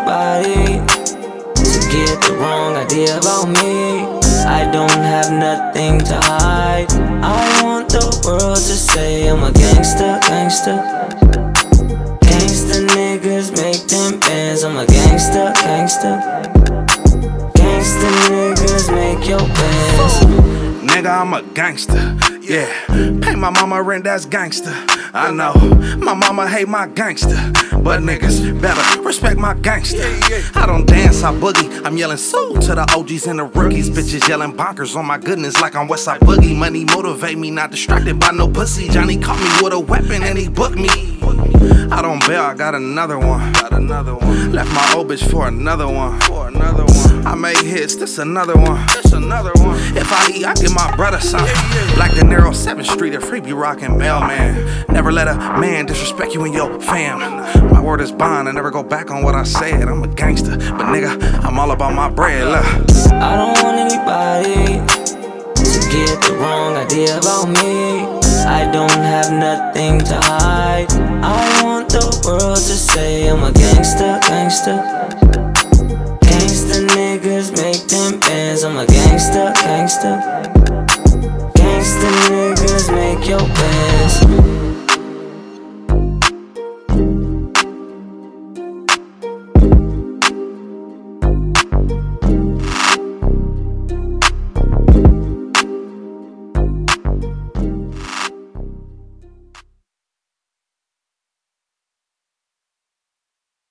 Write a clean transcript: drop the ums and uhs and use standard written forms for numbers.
anybody to get the wrong idea about me. I don't have nothing to hide. I want the world to say I'm a gangster, gangster. Gangster niggas make them bands. I'm a gangster, gangster. Gangster niggas make your bands. Nigga, I'm a gangster, yeah. Pay my mama rent, that's gangster. I know, my mama hate my gangster, but niggas better respect my gangster. I don't dance, I boogie. I'm yelling so to the OGs and the rookies. Bitches yelling bonkers on my goodness like I'm Westside Boogie. Money motivate me, not distracted by no pussy. Johnny caught me with a weapon and he booked me. I don't bail, I got another one. Left my old bitch for another one. I made hits, this another one. If I eat, I give my brother some. Like De Niro, 7th Street, a freebie rockin' mailman. Never let a man disrespect you and your fam. My word is bond, I never go back on what I said. I'm a gangster, but nigga, I'm all about my bread, look. I don't want anybody to get the wrong idea about me. I don't have nothing to hide. I want the world to say I'm a gangster, gangster.